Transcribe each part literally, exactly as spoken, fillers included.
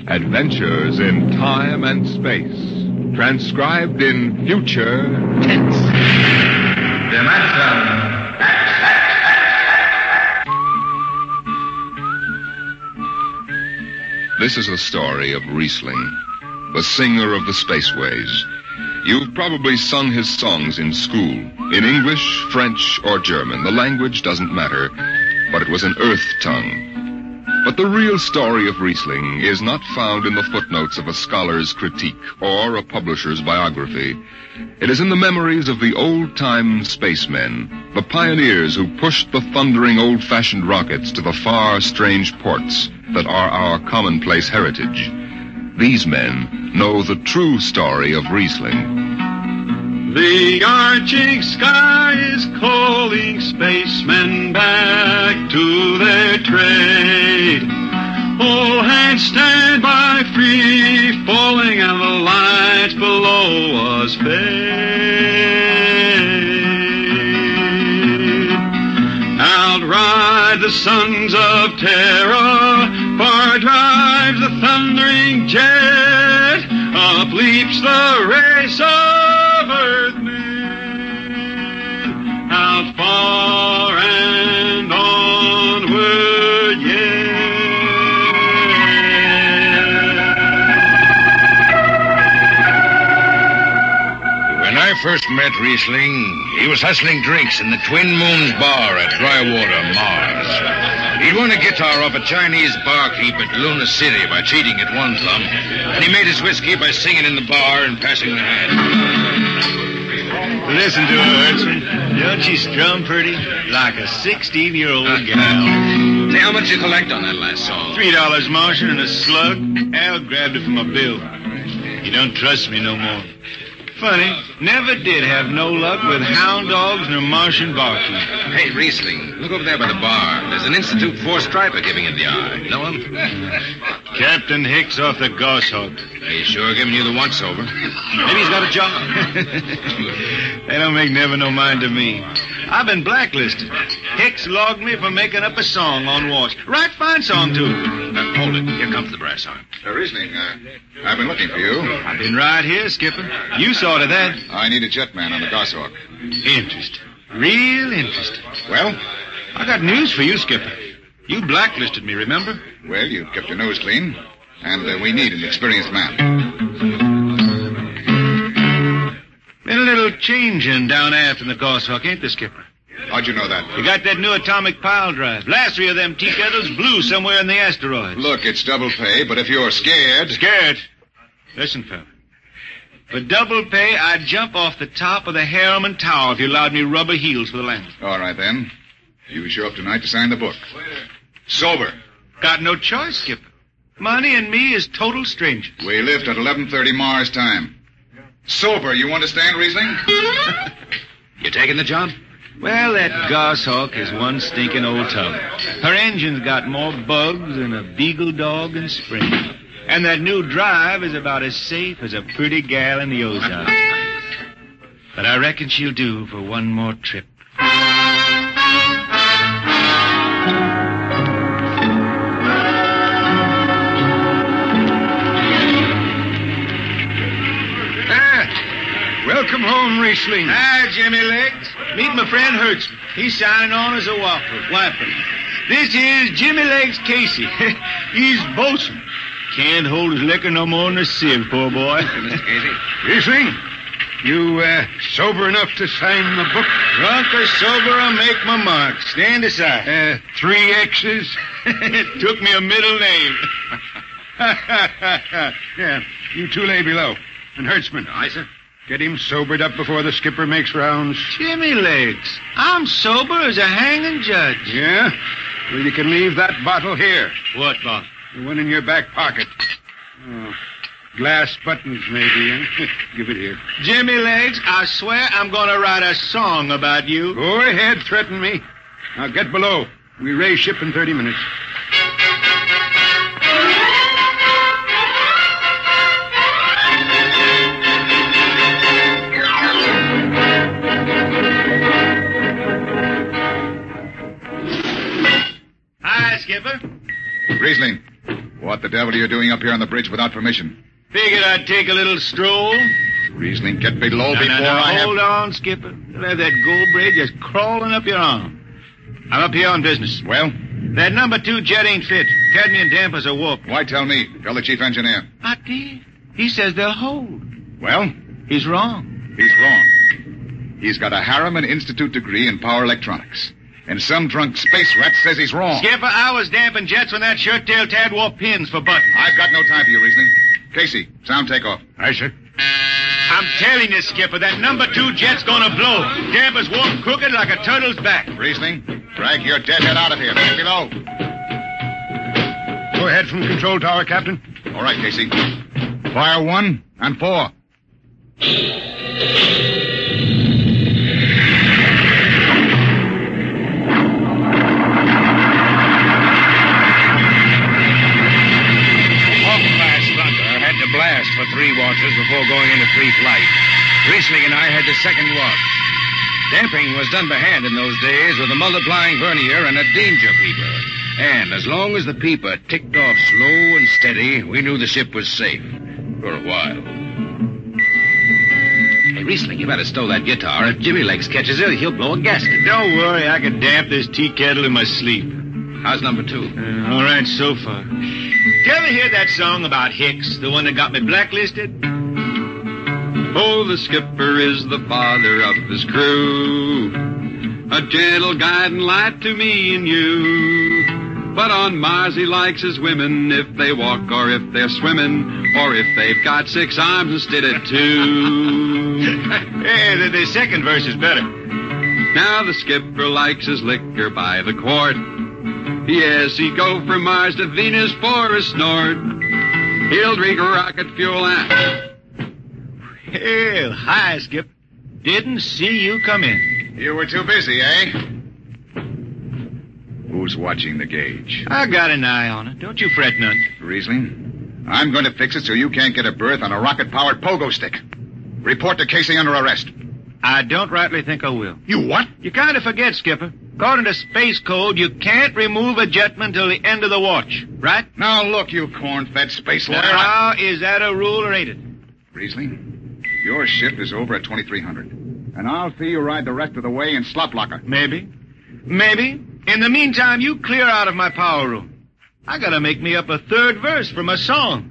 Adventures in Time and Space. Transcribed in future tense. Dimension X. This is the story of Riesling, the singer of the spaceways. You've probably sung his songs in school, in English, French, or German. The language doesn't matter, but it was an earth tongue. But the real story of Riesling is not found in the footnotes of a scholar's critique or a publisher's biography. It is in the memories of the old-time spacemen, the pioneers who pushed the thundering old-fashioned rockets to the far, strange ports that are our commonplace heritage. These men know the true story of Riesling. The arching sky is calling spacemen back to their trade. All hands stand by, free falling, and the lights below us fade. Outride the sons of terror, far drives the thundering jet, up leaps the race of earthmen, out far and onward yet. When I first met Riesling, he was hustling drinks in the Twin Moons Bar at Drywater, Mars. He'd won a guitar off a Chinese barkeep at Luna City by cheating at one thumb, and he made his whiskey by singing in the bar and passing the hat. Listen to her, Hertzman. Don't she strum pretty? Like a sixteen-year-old uh, gal. Say, how much you collect on that last song? Three dollars, Martian, and a slug. Al grabbed it from my bill. He don't trust me no more. Funny, never did have no luck with hound dogs nor Martian barkeep. Hey, Riesling, look over there by the bar. There's an Institute four striper giving you the eye. Know him? Captain Hicks off the Goshawk. He's sure giving you the once-over. Maybe he's got a job. They don't make never no mind to me. I've been blacklisted. Hicks logged me for making up a song on watch. Right fine song, too. Uh, hold it. Here comes the brass horn. Uh, Riesling, uh, I've been looking for you. I've been right here, Skipper. You saw to that. I need a jetman on the Goshawk. Interesting. Real interesting. Well? I got news for you, Skipper. You blacklisted me, remember? Well, you kept your nose clean, and uh, we need an experienced man. Been a little changing down aft in the Goshawk, ain't there, Skipper? How'd you know that? You got that new atomic pile drive. Last three of them tea kettles blew somewhere in the asteroids. Look, it's double pay, but if you're scared... Scared? Listen, fella. For double pay, I'd jump off the top of the Harriman Tower if you allowed me rubber heels for the landing. All right, then. You show up tonight to sign the book. Sober. Got no choice, Skipper. Money and me is total strangers. We lift at eleven thirty Mars time. Sober, you understand, Riesling? You taking the job? Well, that Goshawk is one stinking old tub. Her engine's got more bugs than a beagle dog in spring. And that new drive is about as safe as a pretty gal in the Ozarks. But I reckon she'll do for one more trip. Welcome home, Riesling. Hi, Jimmy Legs. Meet my friend Hertzman. He's signing on as a whopper. Wiper. This is Jimmy Legs Casey. He's bosun. Can't hold his liquor no more than a sieve, poor boy. Mister Casey. Riesling, you uh, sober enough to sign the book? Drunk or sober, I'll make my mark. Stand aside. Uh, three X's? It took me a middle name. Yeah, you two lay below. And Hertzman. Aye, sir. Get him sobered up before the skipper makes rounds. Jimmy Legs, I'm sober as a hanging judge. Yeah? Well, you can leave that bottle here. What bottle? The one in your back pocket. Oh, glass buttons, maybe, huh? Give it here. Jimmy Legs, I swear I'm going to write a song about you. Go ahead, threaten me. Now get below. We raise ship in thirty minutes. Hi, Skipper. Riesling, What the devil are you doing up here on the bridge without permission? Figured I'd take a little stroll. Riesling, get below No, before no, no, I have... hold on, Skipper. You'll have that gold braid just crawling up your arm. I'm up here on business. Well, That number two jet ain't fit. Cadmium dampers are warped. why tell me? Tell the chief engineer. I did. He says they'll hold. Well, He's wrong. he's wrong. He's got a Harriman Institute degree in power electronics. And some drunk space rat says he's wrong. Skipper, I was damping jets when that shirt-tail Tad wore pins for buttons. I've got no time for you, Riesling. Casey, sound takeoff. Aye, sir. I'm telling you, Skipper, that number two jet's gonna blow. Dampers warped crooked like a turtle's back. Riesling, drag your deadhead out of here. Get below. Go ahead from control tower, Captain. All right, Casey. Fire one and four. Blast for three watches before going into free flight. Riesling and I had the second watch. Damping was done by hand in those days with a multiplying vernier and a danger peeper. And as long as the peeper ticked off slow and steady, we knew the ship was safe. For a while. Hey, Riesling, you better stow that guitar. If Jimmy Legs catches it, he'll blow a gasket. Don't worry, I can damp this tea kettle in my sleep. How's number two? Uh, all right so far. Did you ever hear that song about Hicks, the one that got me blacklisted? Oh, the skipper is the father of his crew, a gentle guiding light to me and you. But on Mars he likes his women if they walk or if they're swimming, or if they've got six arms instead of two. Hey, the, the second verse is better. Now the skipper likes his liquor by the quart. Yes, he'd go from Mars to Venus for a snort. He'll drink rocket fuel and... Hell, hi, Skip. Didn't see you come in. You were too busy, eh? Who's watching the gauge? I got an eye on it. Don't you fret none. Riesling, I'm going to fix it so you can't get a berth on a rocket-powered pogo stick. Report to Casey under arrest. I don't rightly think I will. You what? You kind of forget, Skipper. According to Space Code, you can't remove a jetman till the end of the watch, right? Now look, you corn-fed space lawyer. Now, is that a rule or ain't it? Riesling, your shift is over at twenty-three hundred. And I'll see you ride the rest of the way in slop locker. Maybe. Maybe. In the meantime, you clear out of my power room. I gotta make me up a third verse from a song.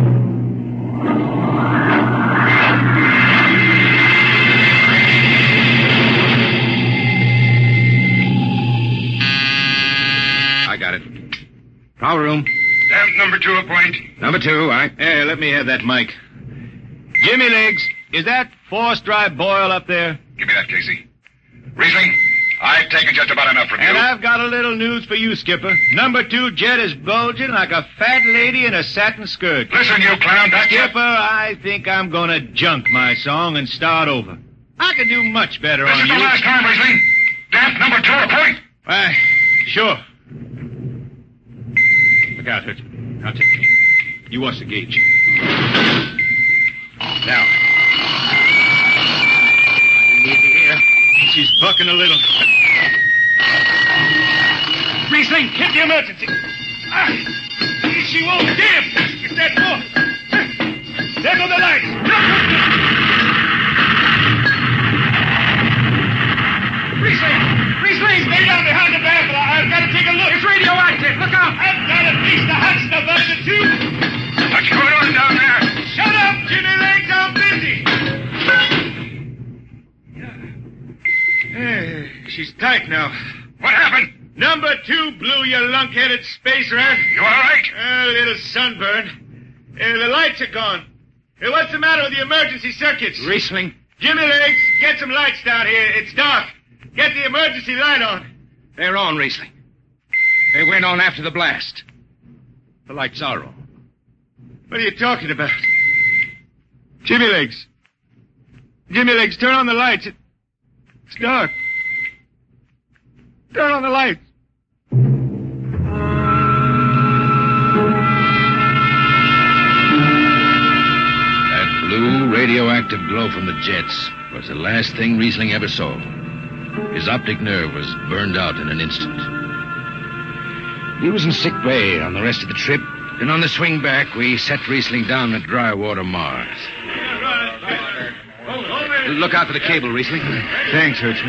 I got it. Power room. Damp number two, a point. Number two, aye. Hey, let me have that mic. Jimmy Legs, is that forced dry boil up there? Give me that, Casey. Riesling, I've taken just about enough from And you. I've got a little news for you, Skipper. Number two jet is bulging like a fat lady in a satin skirt. Listen, you clown, that's Skipper, I think I'm gonna junk my song and start over. I could do much better This on is you. the last time, Riesling. Damp number two, a point. Why, sure. Look out, Hurt. I'll take it. You watch the gauge. Now. Yeah, she's bucking a little. Riesling, hit the emergency. Ah, she won't damn. Get that more. There go the lights. Riesling, Riesling, stay down behind the baffle. I've got to take a look. It's radioactive. Look out. I've got to fix the Hudson version two. What's going on down there? Shut up, Jimmy Legs. I'm busy. Hey, she's tight now. What happened? Number two blew, you lunk-headed space rat. You all right? A little sunburn. Uh, the lights are gone. Uh, what's the matter with the emergency circuits? Riesling. Jimmy Legs, get some lights down here. It's dark. Get the emergency light on. They're on, Riesling. They went on after the blast. The lights are on. What are you talking about? Jimmy Legs. Jimmy Legs, turn on the lights. It, it's dark. Turn on the lights. That blue radioactive glow from the jets was the last thing Riesling ever saw. His optic nerve was burned out in an instant. He was in sick bay on the rest of the trip, Then on the swing back, we set Riesling down at Drywater, Mars. Look out for the cable, Riesling. Thanks, Hertzman.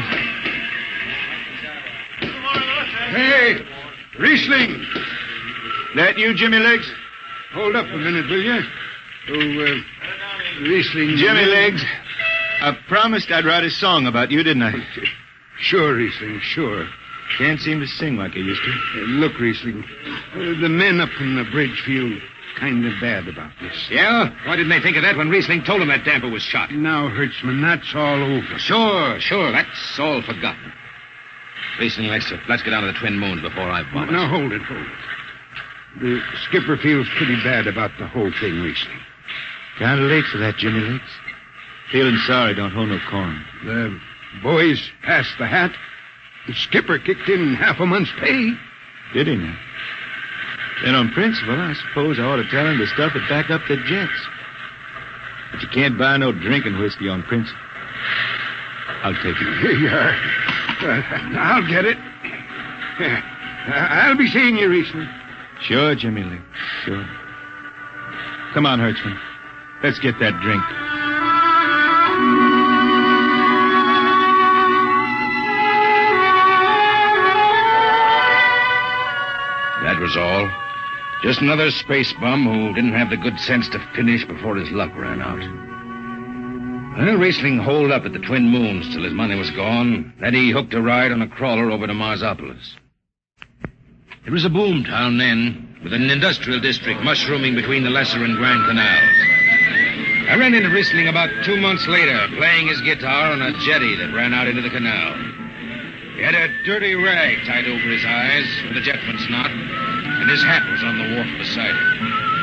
Hey, Riesling. That you, Jimmy Legs? Hold up a minute, will you? Oh, uh, Riesling. Jimmy Legs, I promised I'd write a song about you, didn't I? Sure, Riesling, sure. Can't seem to sing like I used to. Uh, look, Riesling, uh, the men up in the bridge feel kind of bad about this. Yeah? Why didn't they think of that when Riesling told them that damper was shot? Now, Hertzman, that's all over. Sure, sure. That's all forgotten. Riesling, let's, let's get down to the Twin Moons before I vomit. Now, hold it, hold it. The skipper feels pretty bad about the whole thing, Riesling. Kind of late for that, Jimmy Legs. Feeling sorry don't hold no corn. The boys passed the hat. The skipper kicked in half a month's pay. Did he now? Then on principle, I suppose I ought to tell him to stuff it back up the jets. But you can't buy no drinking whiskey on principle. I'll take it. Here you are. Uh, I'll get it. Yeah. I'll be seeing you, Riesling. Sure, Jimmy Lee. Sure. Come on, Hertzman. Let's get that drink. That was all. Just another space bum who didn't have the good sense to finish before his luck ran out. Well, Riesling holed up at the Twin Moons till his money was gone. Then he hooked a ride on a crawler over to Marsopolis. It was a boom town then, with an industrial district mushrooming between the Lesser and Grand Canals. I ran into Riesling about two months later, playing his guitar on a jetty that ran out into the canal. He had a dirty rag tied over his eyes with a jetman's knot, and his hat was on the wharf beside him.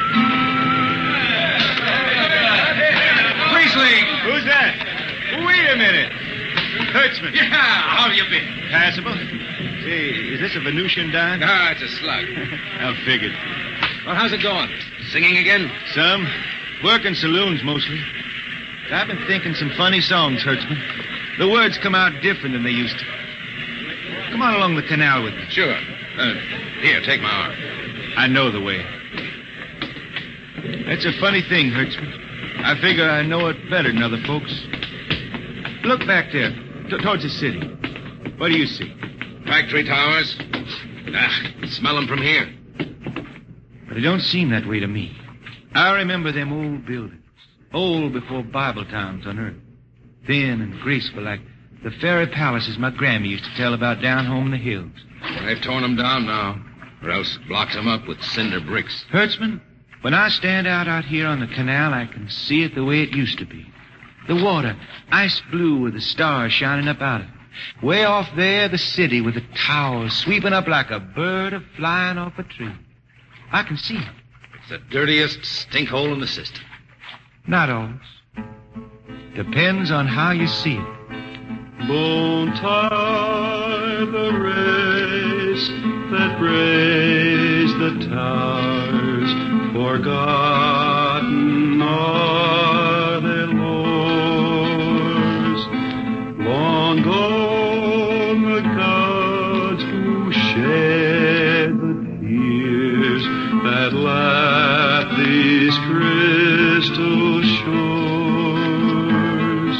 Riesling! Who's that? Wait a minute. Hertzman. Yeah, how have you been? Passable. Say, is this a Venusian dime? Ah, it's a slug. I figured. Well, how's it going? Singing again? Some. Working saloons, mostly. I've been thinking some funny songs, Hertzman. The words come out different than they used to. Come on along the canal with me. Sure. Uh, here, take my arm. I know the way. That's a funny thing, Hertzman. I figure I know it better than other folks. Look back there, t- towards the city. What do you see? Factory towers. Ah, smell them from here. But it don't seem that way to me. I remember them old buildings. Old before Bible towns on earth. Thin and graceful like the fairy palaces my Grammy used to tell about down home in the hills. Well, they've torn them down now, or else blocked them up with cinder bricks. Hertzman, when I stand out out here on the canal, I can see it the way it used to be. The water, ice blue with the stars shining up out of it. Way off there, the city with the towers sweeping up like a bird a flying off a tree. I can see it. It's the dirtiest stinkhole in the system. Not always. Depends on how you see it. Bone tie the race that raised the towers, forgotten are their lores. Long gone the gods who shed the tears that lap these crystal shores.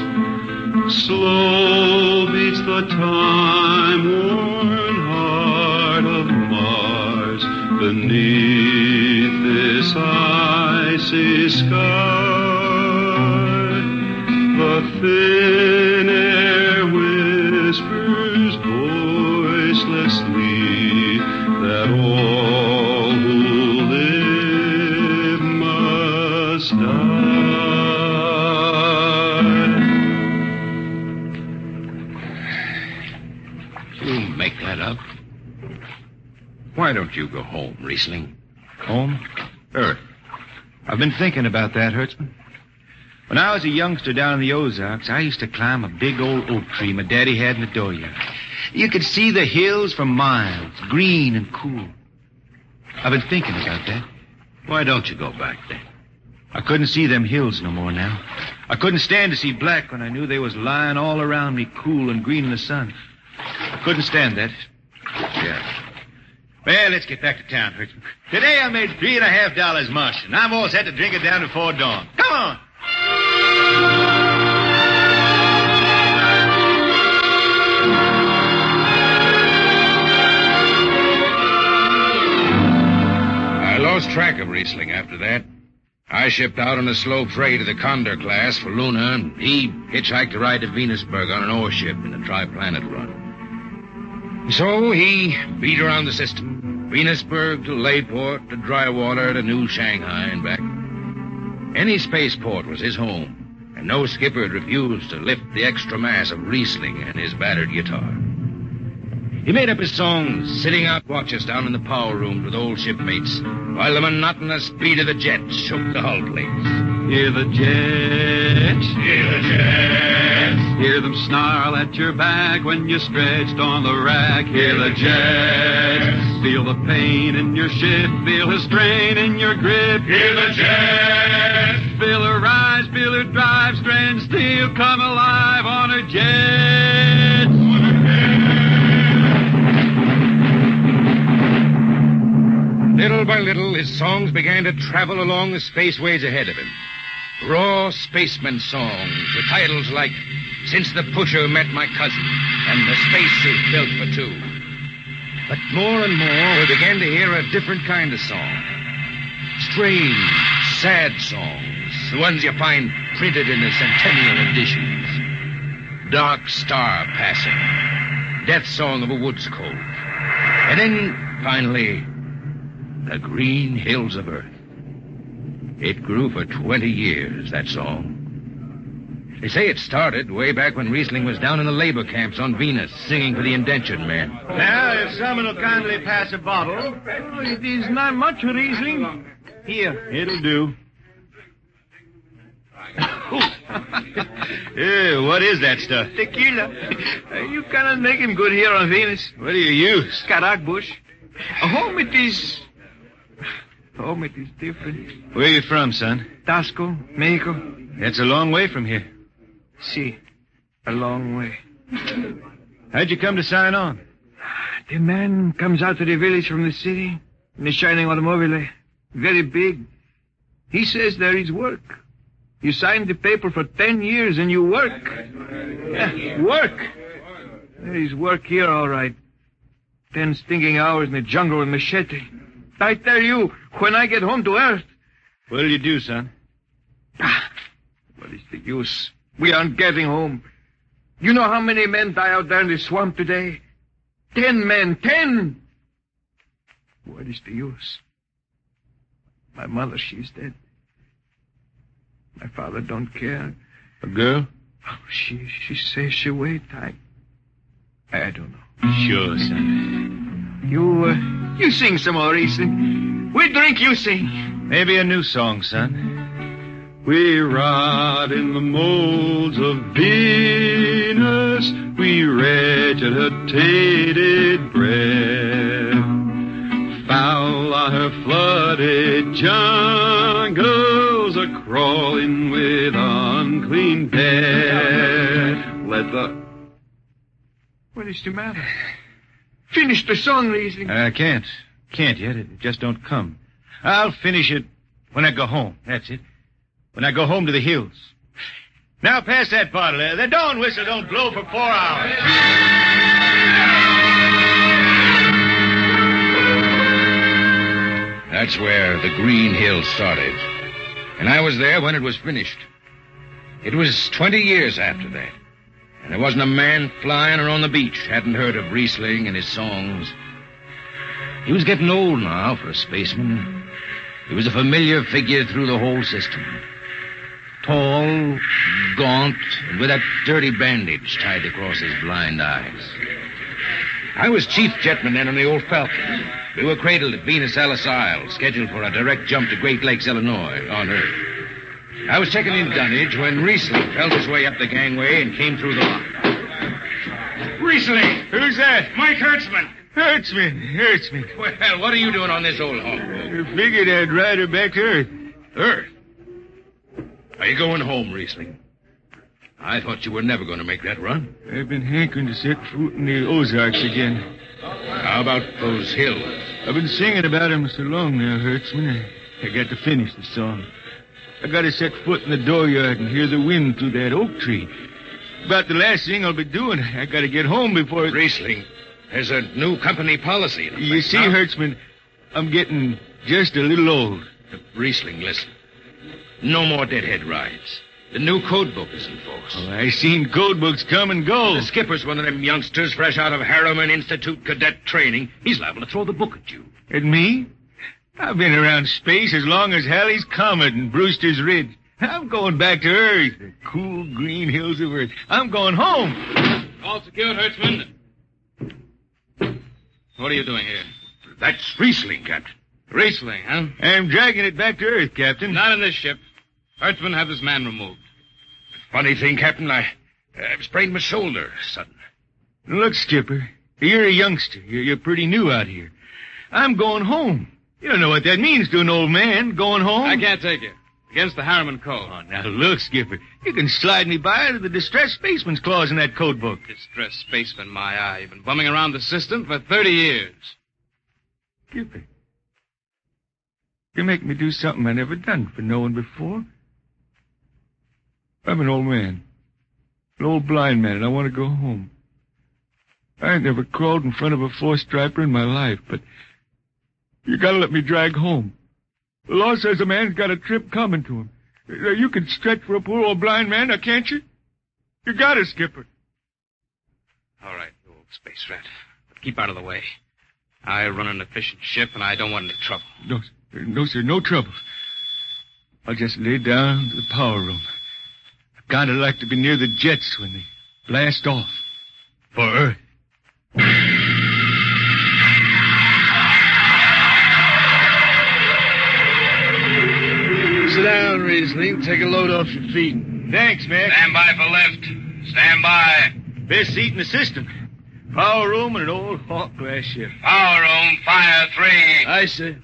Slow beats the time-worn heart of Mars beneath this icy sky. The thin air whispers voicelessly that all who live must die. Make that up. Why don't you go home, Riesling? Home? Earth. I've been thinking about that, Hertzman. When I was a youngster down in the Ozarks, I used to climb a big old oak tree my daddy had in the dooryard. You could see the hills for miles, green and cool. I've been thinking about that. Why don't you go back then? I couldn't see them hills no more now. I couldn't stand to see black when I knew they was lying all around me, cool and green in the sun. I couldn't stand that. Yeah. Well, let's get back to town, Hertzman. Today I made three and a half dollars mush, and I'm all set to drink it down before dawn. Come on! I lost track of Riesling after that. I shipped out on a slow freight of the Condor class for Luna, and he hitchhiked to ride to Venusburg on an ore ship in the Triplanet run. So he beat around the system. Venusburg to Layport to Drywater to New Shanghai and back. Any spaceport was his home, and no skipper had refused to lift the extra mass of Riesling and his battered guitar. He made up his songs sitting out watches down in the power room with old shipmates, while the monotonous beat of the jets shook the hull plates. Hear the jets, Hear the jets. hear them snarl at your back when you're stretched on the rack. Hear the jets, feel the pain in your ship, feel the strain in your grip. Hear the jets. Feel her rise, feel her drive, strand steel come alive on her jets. Little by little, his songs began to travel along the spaceways ahead of him. Raw spaceman songs with titles like Since the Pusher Met My Cousin and The Spacesuit Built for Two. But more and more, we began to hear a different kind of song. Strange, sad songs, the ones you find printed in the centennial editions. Dark Star Passing, Death Song of a Woods Cove. And then, finally, The Green Hills of Earth. It grew for twenty years, that song. They say it started way back when Riesling was down in the labor camps on Venus, singing for the indentured men. Now, if someone will kindly pass a bottle. Oh, it is not much, Riesling. Here, it'll do. Yeah, what is that stuff? Tequila. You cannot make him good here on Venus. What do you use? Carac bush. Home it is... Home it is different. Where you from, son? Tasco, Mexico. That's a long way from here. See, a long way. How'd you come to sign on? The man comes out to the village from the city in a shining automobile. Very big. He says there is work. You signed the paper for ten years and you work. Yeah, work. There is work here, all right. Ten stinking hours in the jungle with machete. I tell you, when I get home to Earth... What'll you do, son? Ah, what is the use? We aren't getting home. You know how many men die out there in the swamp today? Ten men, ten! What is the use? My mother, she's dead. My father don't care. A girl? Oh, she she says she wait. I I don't know. Sure, son. You uh, you sing some more, Riesling. We drink, you sing. Maybe a new song, son. We rot in the molds of Venus. We regurgitated breath. Foul are her flooded jungles, a crawling with unclean death. Let the... What is the matter? Finish the song, Riesling. I can't. Can't yet. It just don't come. I'll finish it when I go home. That's it. When I go home to the hills. Now pass that bottle there. The dawn whistle don't blow for four hours. That's where the Green Hills started. And I was there when it was finished. It was twenty years after that. And there wasn't a man flying or on the beach hadn't heard of Riesling and his songs. He was getting old now for a spaceman. He was a familiar figure through the whole system. Tall, gaunt, and with that dirty bandage tied across his blind eyes. I was chief jetman then on the old Falcon. We were cradled at Venus Ellis Isle, scheduled for a direct jump to Great Lakes, Illinois, on Earth. I was checking in dunnage when Riesling felt his way up the gangway and came through the lock. Riesling! Who's that? Mike Hertzman! Hertzman. Hertzman. Well, what are you doing on this old hog? I figured I'd ride her back to Earth. Earth? Are you going home, Riesling? I thought you were never going to make that run. I've been hankering to set foot in the Ozarks again. How about those hills? I've been singing about 'em so long now, Hertzman. I, I got to finish the song. I got to set foot in the dooryard and hear the wind through that oak tree. About the last thing I'll be doing. I got to get home before... It... Riesling, there's a new company policy. In you see, now. Hertzman, I'm getting just a little old. Riesling, listen. No more deadhead rides. The new code book is in force. Oh, I seen code books come and go. The skipper's one of them youngsters fresh out of Harriman Institute cadet training. He's liable to throw the book at you. At me? I've been around space as long as Halley's Comet and Brewster's Ridge. I'm going back to Earth, the cool green hills of Earth. I'm going home. All secured, Hertzman. What are you doing here? That's Riesling, Captain. Riesling, huh? I'm dragging it back to Earth, Captain. Not in this ship. Hertzman, have this man removed. Funny thing, Captain, I, I sprained my shoulder sudden. Look, Skipper, you're a youngster. You're, you're pretty new out here. I'm going home. You don't know what that means to an old man, going home. I can't take you. Against the Harriman Code. Oh, now look, Skipper. You can slide me by to the distressed spaceman's clause in that code book. Distressed spaceman, my eye. You've been bumming around the system for thirty years. Skipper, you make me do something I never done for no one before. I'm an old man. An old blind man, and I want to go home. I ain't never crawled in front of a four-striper in my life, but you gotta let me drag home. The law says a man's got a trip coming to him. You can stretch for a poor old blind man, now can't you? You got it, Skipper. All right, you old space rat. But keep out of the way. I run an efficient ship, and I don't want any trouble. No, sir. No, sir, no trouble. I'll just lay down to the power room. I kinda like to be near the jets when they blast off. For Earth. Sit down, Riesling. Take a load off your feet. Thanks, Mac. Stand by for lift. Stand by. Best seat in the system. Power room and an old Hawk-class ship. Power room, fire three. Aye, sir.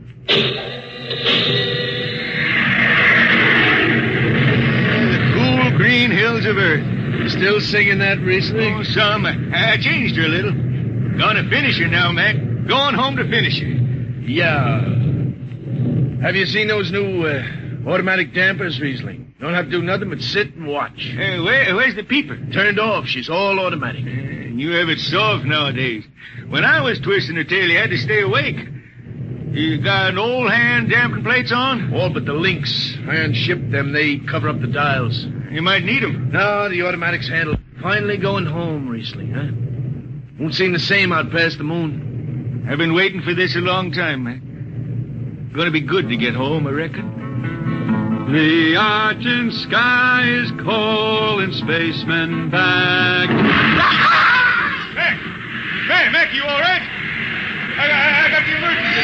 The cool green hills of Earth. You still singing that, Riesling? Oh, some. I, I changed her a little. Gonna finish her now, Mac. Going home to finish her. Yeah. Have you seen those new uh, automatic dampers, Riesling? Don't have to do nothing but sit and watch. Hey, where, where's the peeper? Turned off. She's all automatic. Uh, you have it soft nowadays. When I was twisting her tail, you had to stay awake. You got an old hand damping plates on? All but the links. I unshipped them. They cover up the dials. You might need them. No, the automatics handle. Finally going home, Riesling, huh? Won't seem the same out past the moon. I've been waiting for this a long time, Mac. Gonna be good to get home, I reckon. The argent sky is calling spacemen back. Mac! Mac, Mac, you all right? I, I, I got the emergency.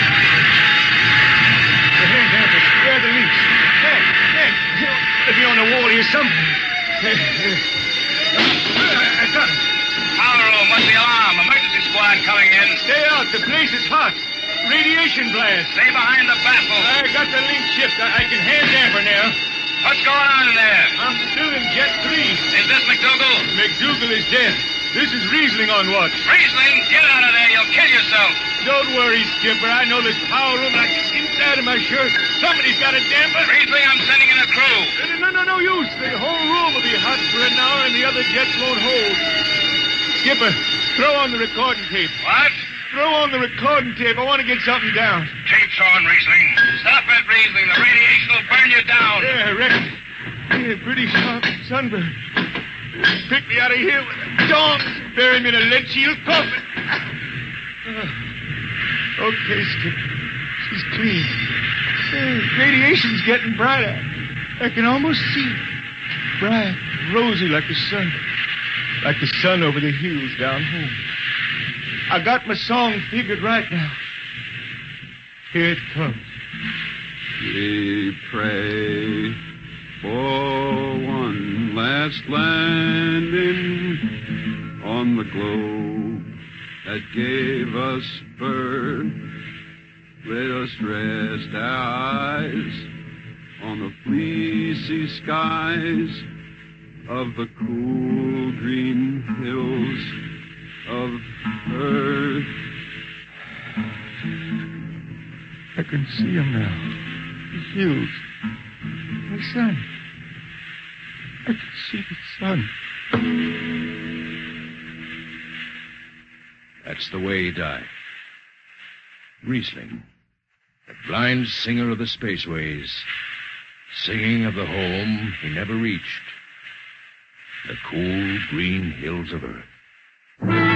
The hand dampers, where are the links? Mac, Mac, let me on the wall here something. I got him. Power room, what's the alarm? Emergency squad coming in. Stay out, the place is hot. Radiation blast. Stay behind the baffle. I got the link shift. I, I can hand damper now. What's going on in there? I'm still in jet three. Is this McDougal? McDougal is dead. This is Riesling on watch. Riesling, get out of there. You'll kill yourself. Don't worry, Skipper. I know this power room like the inside of my shirt. Somebody's got a damper. Riesling, I'm sending in a crew. No, no, no, no use. The whole room will be hot for an hour and the other jets won't hold. Skipper, throw on the recording tape. What? Throw on the recording tape. I want to get something down. Tape's on, Riesling. Stop it, Riesling. The radiation will burn you down. Yeah, I reckon. Yeah, pretty sharp sunburn. Pick me out of here with a dog. Bury me in a lead shield coffin. Uh, okay, Skipper. She's clean. Uh, radiation's getting brighter. I can almost see it. Bright, rosy like the sun. Like the sun over the hills down home. I got my song figured right now. Here it comes. We pray for one last landing on the globe that gave us birth. Let us rest our eyes on the fleecy skies of the cool green hills of earth. I can see him now. The hills. The sun. I can see the sun. That's the way he died. Riesling, the blind singer of the spaceways, singing of the home he never reached, the cool green hills of Earth.